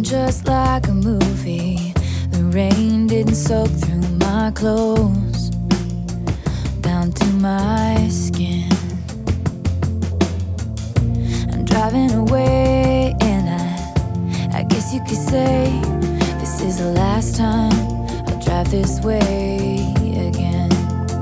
just like a movie. The rain didn't soak through my clothes down to my skin. I'm driving away, and I guess you could say this is the last time I drive this way again.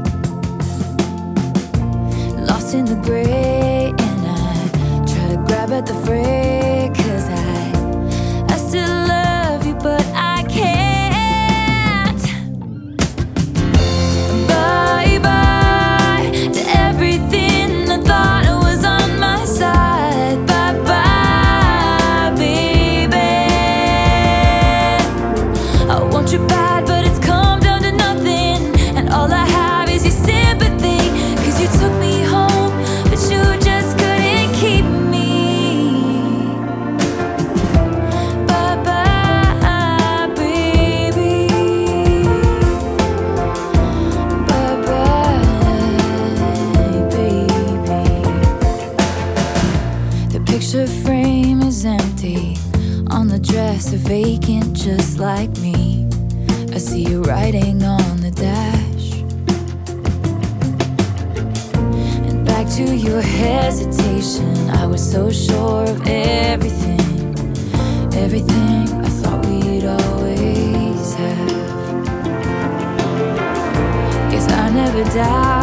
Lost in the gray, and I try to grab at the fray, 'cause I still love you, but I can't. Bye-bye to everything I thought was on my side. Bye-bye, baby. I want you bad, but it's come down to nothing, and all I have is your sympathy. 'Cause you took me home, but you just couldn't keep me. Bye-bye, baby. Bye-bye, baby. The picture frame is empty, on the dresser vacant just like me. I see you writing on the dash, and back to your hesitation. I was so sure of everything, everything I thought we'd always have. Guess I never doubt